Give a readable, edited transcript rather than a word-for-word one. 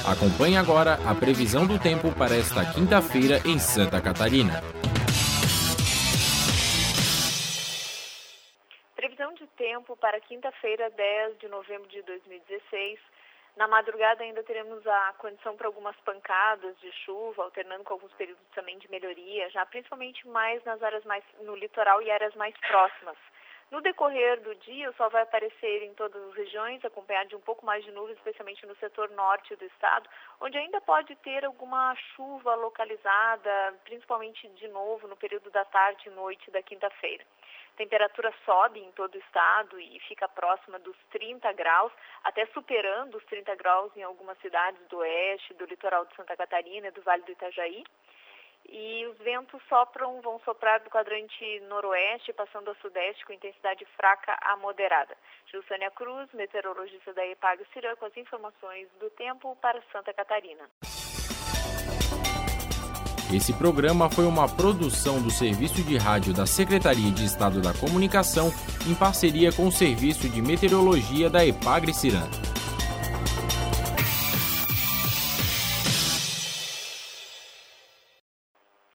Acompanhe agora a previsão do tempo para esta quinta-feira em Santa Catarina. Previsão de tempo para quinta-feira, 10 de novembro de 2016. Na madrugada ainda teremos a condição para algumas pancadas de chuva, alternando com alguns períodos também de melhoria, já principalmente mais nas áreas mais no litoral e áreas mais próximas. No decorrer do dia, o sol vai aparecer em todas as regiões, acompanhado de um pouco mais de nuvens, especialmente no setor norte do estado, onde ainda pode ter alguma chuva localizada, principalmente de novo no período da tarde e noite da quinta-feira. A temperatura sobe em todo o estado e fica próxima dos 30 graus, até superando os 30 graus em algumas cidades do oeste, do litoral de Santa Catarina e do Vale do Itajaí. E os ventos vão soprar do quadrante noroeste, passando a sudeste com intensidade fraca a moderada. Gilsânia Cruz, meteorologista da Epagre-Cirã, com as informações do tempo para Santa Catarina. Esse programa foi uma produção do Serviço de Rádio da Secretaria de Estado da Comunicação, em parceria com o Serviço de Meteorologia da Epagre-Cirã.